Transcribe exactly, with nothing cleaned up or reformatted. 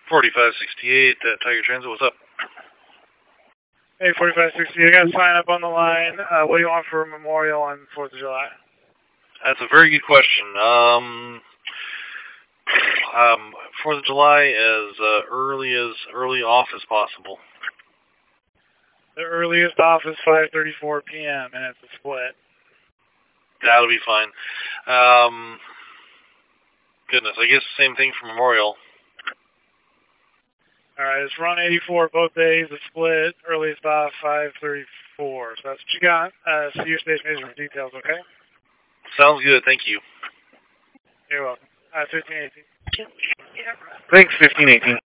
forty-five sixty-eight, uh, Tiger Transit, what's up? Hey, forty-five sixty-eight, I got a sign up on the line. Uh, what do you want for a memorial on fourth of July? That's a very good question. Um, um, fourth of July as uh, early as early off as possible. The earliest off is five thirty-four p m and it's a split. That'll be fine. Um, goodness, I guess same thing for Memorial. All right, it's run eighty-four both days, a split, earliest off five thirty-four. So that's what you got. Uh, see your station agent for details, okay? Sounds good, thank you. You're welcome. Uh, fifteen eighteen. Thanks, fifteen eighteen.